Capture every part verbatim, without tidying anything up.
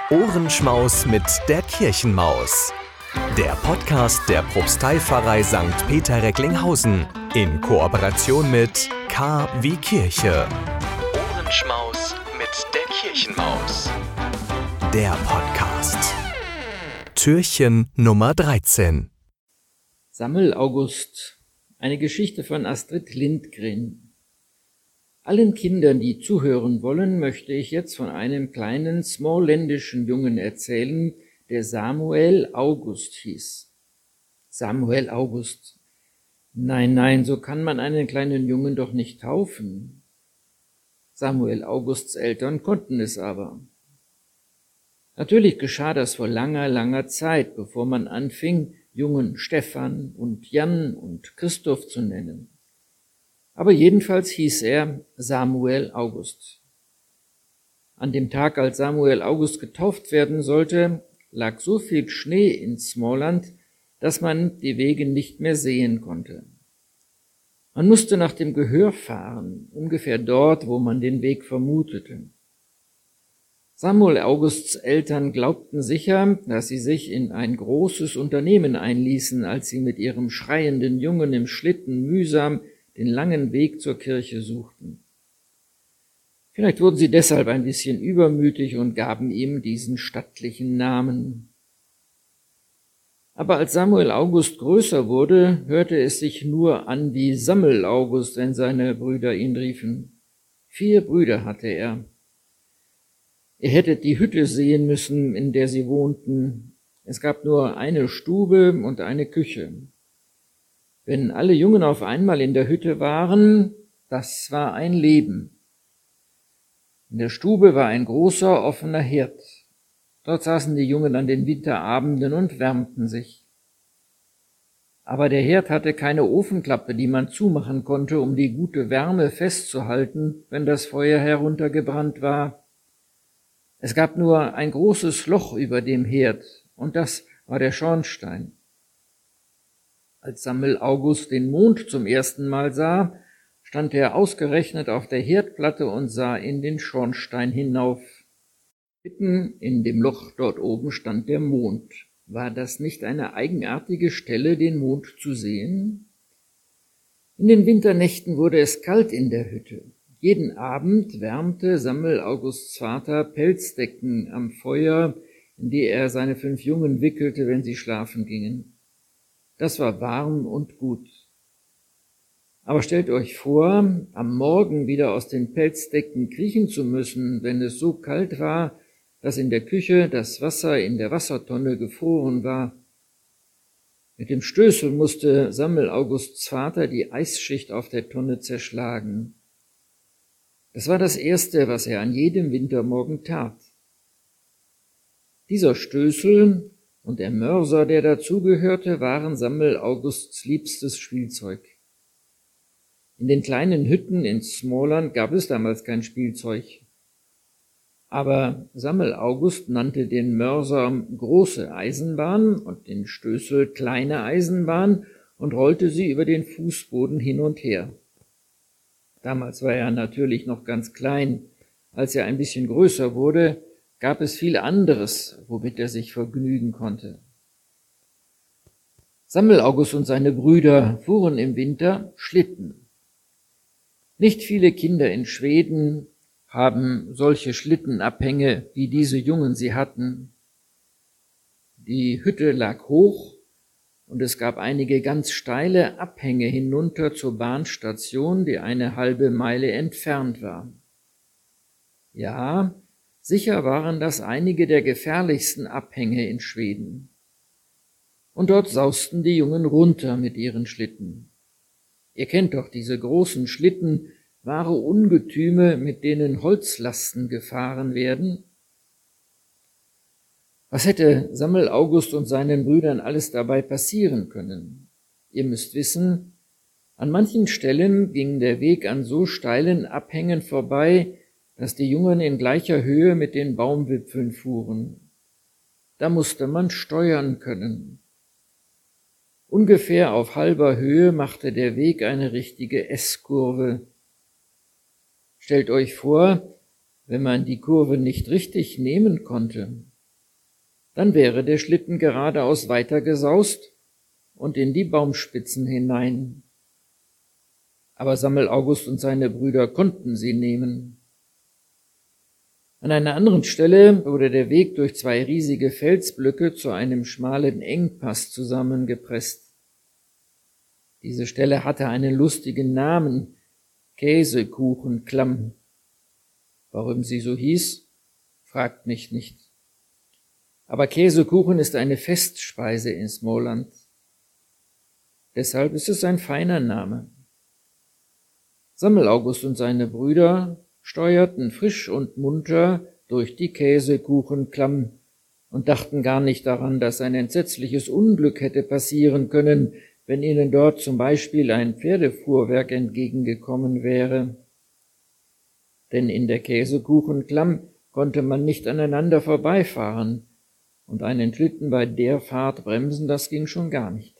Ohrenschmaus mit der Kirchenmaus. Der Podcast der Propsteipfarrei Sankt Peter Recklinghausen in Kooperation mit K wie Kirche. Ohrenschmaus mit der Kirchenmaus. Der Podcast. Türchen Nummer dreizehn. Sammel-August. Eine Geschichte von Astrid Lindgren. Allen Kindern, die zuhören wollen, möchte ich jetzt von einem kleinen smallländischen Jungen erzählen, der Samuel August hieß. Samuel August. Nein, nein, so kann man einen kleinen Jungen doch nicht taufen. Samuel Augusts Eltern konnten es aber. Natürlich geschah das vor langer, langer Zeit, bevor man anfing, Jungen Stefan und Jan und Christoph zu nennen. Aber jedenfalls hieß er Samuel August. An dem Tag, als Samuel August getauft werden sollte, lag so viel Schnee in Smallland, dass man die Wege nicht mehr sehen konnte. Man musste nach dem Gehör fahren, ungefähr dort, wo man den Weg vermutete. Samuel Augusts Eltern glaubten sicher, dass sie sich in ein großes Unternehmen einließen, als sie mit ihrem schreienden Jungen im Schlitten mühsam den langen Weg zur Kirche suchten. Vielleicht wurden sie deshalb ein bisschen übermütig und gaben ihm diesen stattlichen Namen. Aber als Samuel August größer wurde, hörte es sich nur an wie Sammel-August, wenn seine Brüder ihn riefen. Vier Brüder hatte er. Ihr hättet die Hütte sehen müssen, in der sie wohnten. Es gab nur eine Stube und eine Küche. Wenn alle Jungen auf einmal in der Hütte waren, das war ein Leben. In der Stube war ein großer, offener Herd. Dort saßen die Jungen an den Winterabenden und wärmten sich. Aber der Herd hatte keine Ofenklappe, die man zumachen konnte, um die gute Wärme festzuhalten, wenn das Feuer heruntergebrannt war. Es gab nur ein großes Loch über dem Herd, und das war der Schornstein. Als Samuel August den Mond zum ersten Mal sah, stand er ausgerechnet auf der Herdplatte und sah in den Schornstein hinauf. Mitten in dem Loch dort oben stand der Mond. War das nicht eine eigenartige Stelle, den Mond zu sehen? In den Winternächten wurde es kalt in der Hütte. Jeden Abend wärmte Samuel Augusts Vater Pelzdecken am Feuer, in die er seine fünf Jungen wickelte, wenn sie schlafen gingen. Das war warm und gut. Aber stellt euch vor, am Morgen wieder aus den Pelzdecken kriechen zu müssen, wenn es so kalt war, dass in der Küche das Wasser in der Wassertonne gefroren war. Mit dem Stößel musste Samuel Augusts Vater die Eisschicht auf der Tonne zerschlagen. Das war das Erste, was er an jedem Wintermorgen tat. Dieser Stößel und der Mörser, der dazugehörte, waren Samuel Augusts liebstes Spielzeug. In den kleinen Hütten in Smallland gab es damals kein Spielzeug. Aber Samuel August nannte den Mörser große Eisenbahn und den Stößel kleine Eisenbahn und rollte sie über den Fußboden hin und her. Damals war er natürlich noch ganz klein. Als er ein bisschen größer wurde, gab es viel anderes, womit er sich vergnügen konnte. Samuel August und seine Brüder fuhren im Winter Schlitten. Nicht viele Kinder in Schweden haben solche Schlittenabhänge, wie diese Jungen sie hatten. Die Hütte lag hoch und es gab einige ganz steile Abhänge hinunter zur Bahnstation, die eine halbe Meile entfernt war. Ja, sicher waren das einige der gefährlichsten Abhänge in Schweden. Und dort sausten die Jungen runter mit ihren Schlitten. Ihr kennt doch diese großen Schlitten, wahre Ungetüme, mit denen Holzlasten gefahren werden. Was hätte Samuel August und seinen Brüdern alles dabei passieren können? Ihr müsst wissen, an manchen Stellen ging der Weg an so steilen Abhängen vorbei, dass die Jungen in gleicher Höhe mit den Baumwipfeln fuhren. Da musste man steuern können. Ungefähr auf halber Höhe machte der Weg eine richtige S-Kurve. Stellt euch vor, wenn man die Kurve nicht richtig nehmen konnte, Dann wäre der Schlitten geradeaus weitergesaust und in die Baumspitzen hinein. Aber Sammel-August und seine Brüder konnten sie nehmen. An einer anderen Stelle wurde der Weg durch zwei riesige Felsblöcke zu einem schmalen Engpass zusammengepresst. Diese Stelle hatte einen lustigen Namen, Käsekuchenklamm. Warum sie so hieß, fragt mich nicht. Aber Käsekuchen ist eine Festspeise in Småland. Deshalb ist es ein feiner Name. Sammel-August und seine Brüder steuerten frisch und munter durch die Käsekuchenklamm und dachten gar nicht daran, dass ein entsetzliches Unglück hätte passieren können, wenn ihnen dort zum Beispiel ein Pferdefuhrwerk entgegengekommen wäre. Denn in der Käsekuchenklamm konnte man nicht aneinander vorbeifahren, und einen Schlitten bei der Fahrt bremsen, das ging schon gar nicht.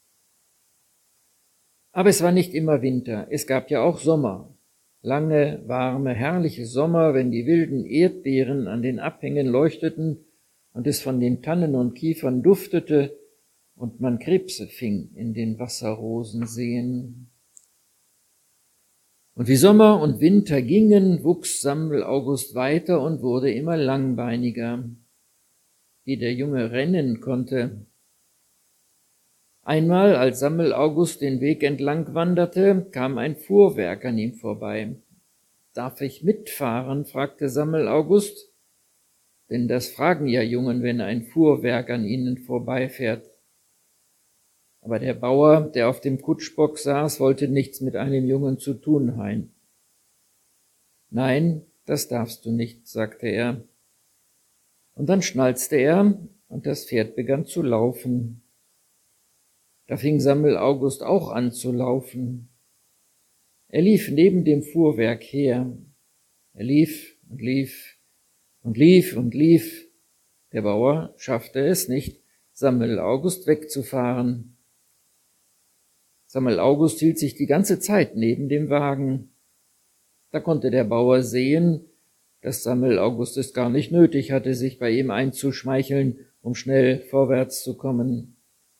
Aber es war nicht immer Winter, es gab ja auch Sommer. Lange, warme, herrliche Sommer, wenn die wilden Erdbeeren an den Abhängen leuchteten und es von den Tannen und Kiefern duftete und man Krebse fing in den Wasserrosenseen. Und wie Sommer und Winter gingen, wuchs Sammel-August weiter und wurde immer langbeiniger, wie der Junge rennen konnte. Einmal, als Sammel-August den Weg entlang wanderte, kam ein Fuhrwerk an ihm vorbei. »Darf ich mitfahren?« fragte Sammel-August, denn das fragen ja Jungen, wenn ein Fuhrwerk an ihnen vorbeifährt. Aber der Bauer, der auf dem Kutschbock saß, wollte nichts mit einem Jungen zu tun haben. »Nein, das darfst du nicht«, sagte er. Und dann schnalzte er, und das Pferd begann zu laufen. Da fing Sammel-August auch an zu laufen. Er lief neben dem Fuhrwerk her. Er lief und lief und lief und lief. Der Bauer schaffte es nicht, Sammel-August wegzufahren. Sammel-August hielt sich die ganze Zeit neben dem Wagen. Da konnte der Bauer sehen, dass Sammel-August es gar nicht nötig hatte, sich bei ihm einzuschmeicheln, um schnell vorwärts zu kommen.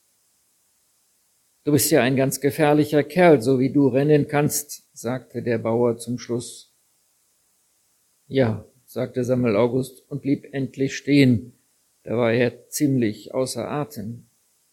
»Du bist ja ein ganz gefährlicher Kerl, so wie du rennen kannst«, sagte der Bauer zum Schluss. »Ja«, sagte Sammel-August und blieb endlich stehen. Da war er ziemlich außer Atem.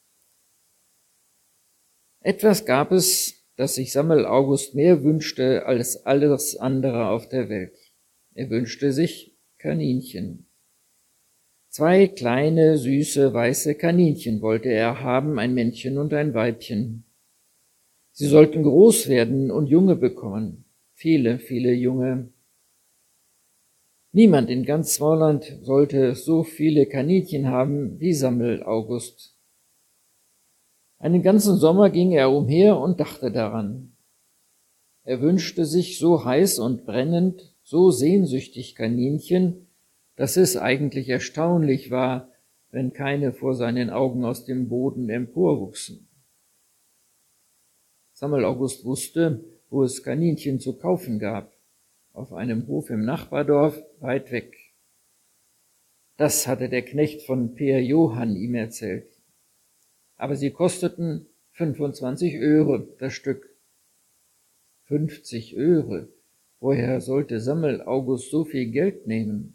Etwas gab es, das sich Sammel-August mehr wünschte als alles andere auf der Welt. Er wünschte sich Kaninchen. Zwei kleine, süße, weiße Kaninchen wollte er haben, ein Männchen und ein Weibchen. Sie sollten groß werden und Junge bekommen, viele, viele Junge. Niemand in ganz Småland sollte so viele Kaninchen haben wie Sammel-August. Einen ganzen Sommer ging er umher und dachte daran. Er wünschte sich so heiß und brennend, so sehnsüchtig Kaninchen, dass es eigentlich erstaunlich war, wenn keine vor seinen Augen aus dem Boden emporwuchsen. Sammel-August wusste, wo es Kaninchen zu kaufen gab, auf einem Hof im Nachbardorf, weit weg. Das hatte der Knecht von Peer Johann ihm erzählt. Aber sie kosteten fünfundzwanzig Öre das Stück. fünfzig Öre? Woher sollte Sammel-August so viel Geld nehmen?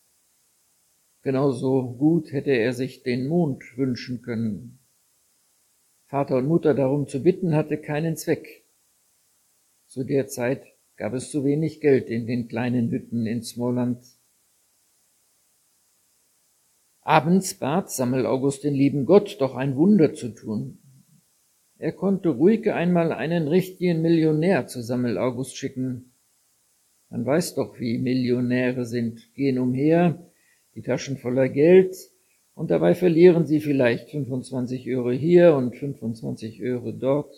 Genauso gut hätte er sich den Mond wünschen können. Vater und Mutter darum zu bitten, hatte keinen Zweck. Zu der Zeit gab es zu wenig Geld in den kleinen Hütten in Småland. Abends bat Sammel-August den lieben Gott, doch ein Wunder zu tun. Er konnte ruhig einmal einen richtigen Millionär zu Sammel-August schicken. Man weiß doch, wie Millionäre sind, gehen umher, die Taschen voller Geld, und dabei verlieren sie vielleicht fünfundzwanzig Öre hier und fünfundzwanzig Öre dort.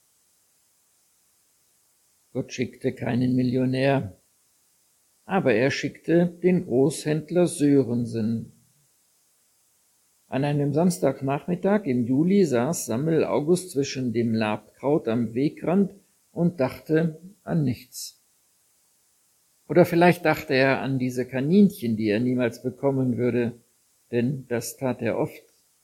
Gott schickte keinen Millionär, aber er schickte den Großhändler Sörensen. An einem Samstagnachmittag im Juli saß Sammel-August zwischen dem Labkraut am Wegrand und dachte an nichts. Oder vielleicht dachte er an diese Kaninchen, die er niemals bekommen würde. denn das tat er oft.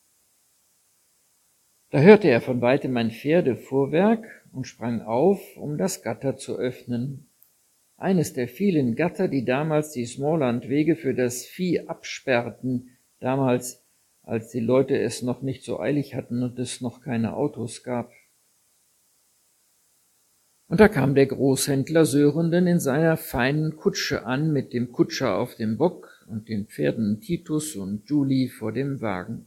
Da hörte er von weitem ein Pferdefuhrwerk und sprang auf, um das Gatter zu öffnen. Eines der vielen Gatter, die damals die Smaaland-Wege für das Vieh absperrten, damals, als die Leute es noch nicht so eilig hatten und es noch keine Autos gab. Und da kam der Großhändler Sörenden in seiner feinen Kutsche an, mit dem Kutscher auf dem Bock und den Pferden Titus und Juli vor dem Wagen.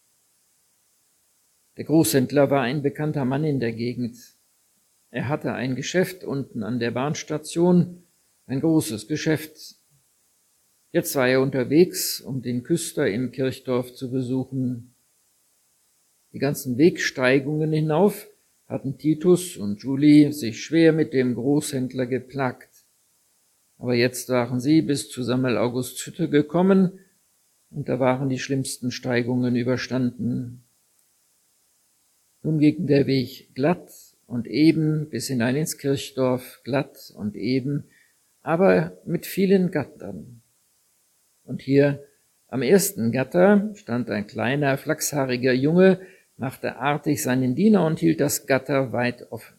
Der Großhändler war ein bekannter Mann in der Gegend. Er hatte ein Geschäft unten an der Bahnstation, ein großes Geschäft. Jetzt war er unterwegs, um den Küster im Kirchdorf zu besuchen. Die ganzen Wegsteigungen hinauf hatten Titus und Juli sich schwer mit dem Großhändler geplagt. Aber jetzt waren sie bis zu Sammel Augusts Hütte gekommen, und da waren die schlimmsten Steigungen überstanden. Nun ging der Weg glatt und eben bis hinein ins Kirchdorf, glatt und eben, aber mit vielen Gattern. Und hier am ersten Gatter stand ein kleiner, flachshaariger Junge, machte artig seinen Diener und hielt das Gatter weit offen.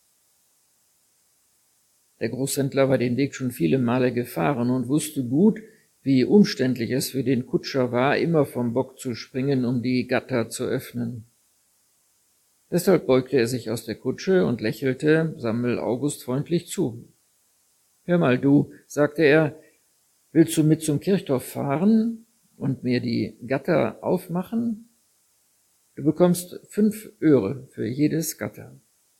Der Großhändler war den Weg schon viele Male gefahren und wusste gut, wie umständlich es für den Kutscher war, immer vom Bock zu springen, um die Gatter zu öffnen. Deshalb beugte er sich aus der Kutsche und lächelte Sammel August freundlich zu. »Hör mal, du«, sagte er, »willst du mit zum Kirchdorf fahren und mir die Gatter aufmachen? Du bekommst fünf Öre für jedes Gatter.«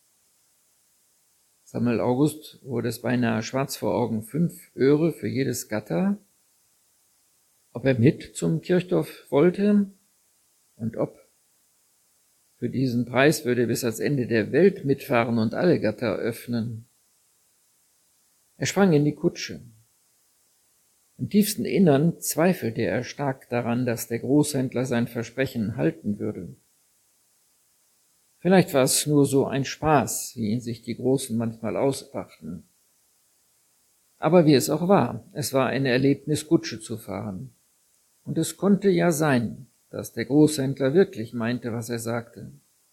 Sammel August wurde es beinahe schwarz vor Augen. Fünf Öre für jedes Gatter? Ob er mit zum Kirchdorf wollte und ob. Für diesen Preis würde er bis ans Ende der Welt mitfahren und alle Gatter öffnen. Er sprang in die Kutsche. Im tiefsten Innern zweifelte er stark daran, dass der Großhändler sein Versprechen halten würde. Vielleicht war es nur so ein Spaß, wie ihn sich die Großen manchmal ausbrachten. Aber wie es auch war, es war ein Erlebnis, Kutsche zu fahren. Und es konnte ja sein, dass der Großhändler wirklich meinte, was er sagte.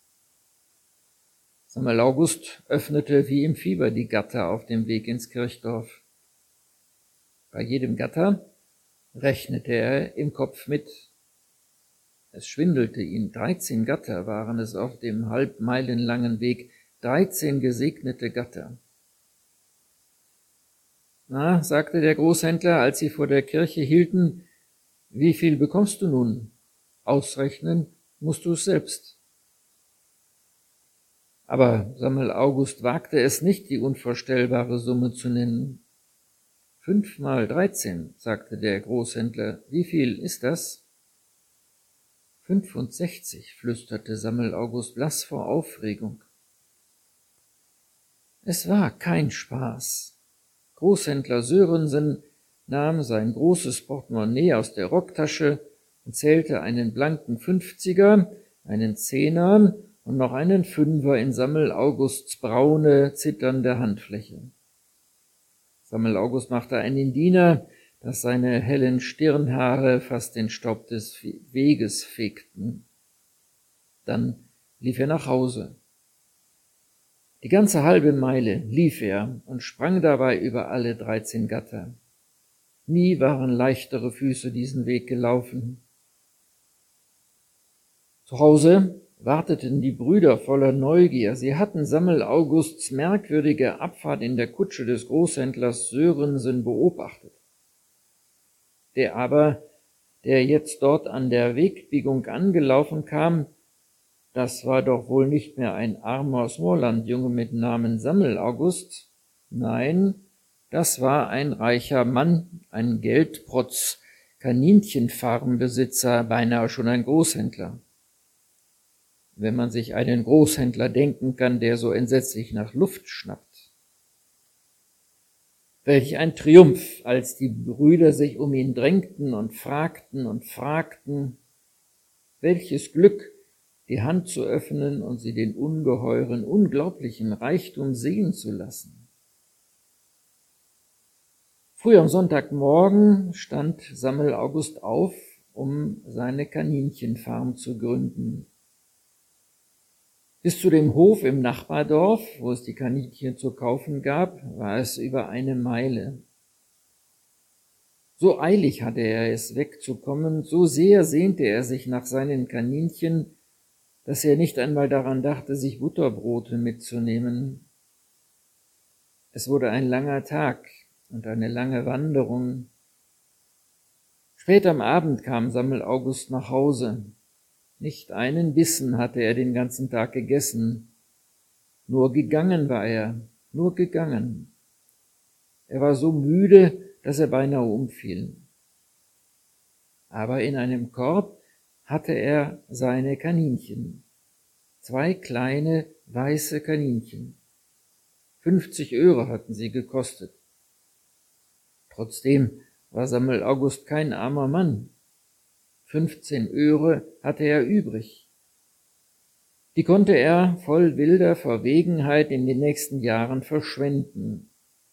Sammel August öffnete wie im Fieber die Gatter auf dem Weg ins Kirchdorf. Bei jedem Gatter rechnete er im Kopf mit. Es schwindelte ihn, dreizehn Gatter waren es auf dem halbmeilenlangen Weg, dreizehn gesegnete Gatter. »Na«, sagte der Großhändler, als sie vor der Kirche hielten, »wie viel bekommst du nun? Ausrechnen musst du es selbst.« Aber Sammel August wagte es nicht, die unvorstellbare Summe zu nennen. »Fünf mal dreizehn«, sagte der Großhändler, »wie viel ist das?« »Fünfundsechzig«, flüsterte Sammel August blass vor Aufregung. Es war kein Spaß. Großhändler Sörensen nahm sein großes Portemonnaie aus der Rocktasche und zählte einen blanken Fünfziger, einen Zehner und noch einen Fünfer in Sammel Augusts braune, zitternde Handfläche. Sammel August machte einen Diener, dass seine hellen Stirnhaare fast den Staub des Weges fegten. Dann lief er nach Hause. Die ganze halbe Meile lief er und sprang dabei über alle dreizehn Gatter. Nie waren leichtere Füße diesen Weg gelaufen. Zu Hause warteten die Brüder voller Neugier. Sie hatten Sammel Augusts merkwürdige Abfahrt in der Kutsche des Großhändlers Sörensen beobachtet. Der aber, der jetzt dort an der Wegbiegung angelaufen kam, das war doch wohl nicht mehr ein armer Smaaland-Junge mit Namen Sammel August. Nein, das war ein reicher Mann, ein Geldprotz, Kaninchenfarmbesitzer, beinahe schon ein Großhändler. Wenn man sich einen Großhändler denken kann, der so entsetzlich nach Luft schnappt. Welch ein Triumph, als die Brüder sich um ihn drängten und fragten und fragten. Welches Glück, die Hand zu öffnen und sie den ungeheuren, unglaublichen Reichtum sehen zu lassen. Früh am Sonntagmorgen stand Sammel August auf um seine Kaninchenfarm zu gründen. Bis zu dem Hof im Nachbardorf, wo es die Kaninchen zu kaufen gab, war es über eine Meile. So eilig hatte er es wegzukommen, so sehr sehnte er sich nach seinen Kaninchen, dass er nicht einmal daran dachte, sich Butterbrote mitzunehmen. Es wurde ein langer Tag und eine lange Wanderung. Spät am Abend kam Sammel-August nach Hause. Nicht einen Bissen hatte er den ganzen Tag gegessen. Nur gegangen war er, nur gegangen. Er war so müde, dass er beinahe umfiel. Aber in einem Korb hatte er seine Kaninchen. Zwei kleine, weiße Kaninchen. Fünfzig Öre hatten sie gekostet. Trotzdem war Sammel-August kein armer Mann. Fünfzehn Öre hatte er übrig. Die konnte er voll wilder Verwegenheit in den nächsten Jahren verschwenden.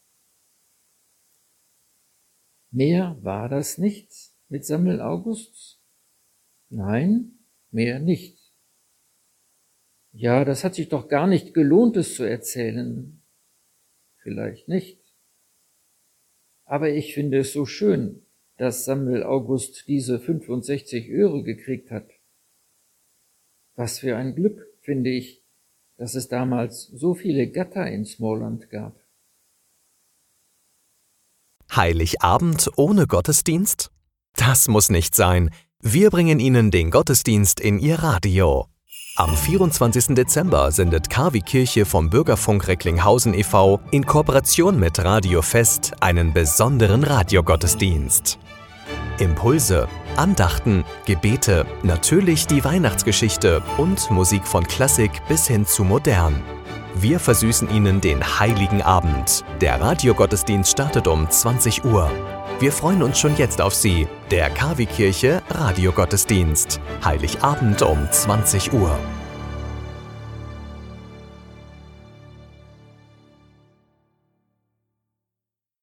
Mehr war das nicht mit Sammel-August? Nein, mehr nicht. Ja, das hat sich doch gar nicht gelohnt, es zu erzählen. Vielleicht nicht. Aber ich finde es so schön, dass Sammel-August diese fünfundsechzig Öre gekriegt hat. Was für ein Glück, finde ich, dass es damals so viele Gatter in Småland gab. Heiligabend ohne Gottesdienst? Das muss nicht sein. Wir bringen Ihnen den Gottesdienst in Ihr Radio. Am vierundzwanzigsten Dezember sendet K wie Kirche vom Bürgerfunk Recklinghausen e V in Kooperation mit Radio Fest einen besonderen Radiogottesdienst. Impulse, Andachten, Gebete, natürlich die Weihnachtsgeschichte und Musik von Klassik bis hin zu modern. Wir versüßen Ihnen den Heiligen Abend. Der Radiogottesdienst startet um zwanzig Uhr. Wir freuen uns schon jetzt auf Sie, der K wie Kirche Radiogottesdienst. Heiligabend um zwanzig Uhr.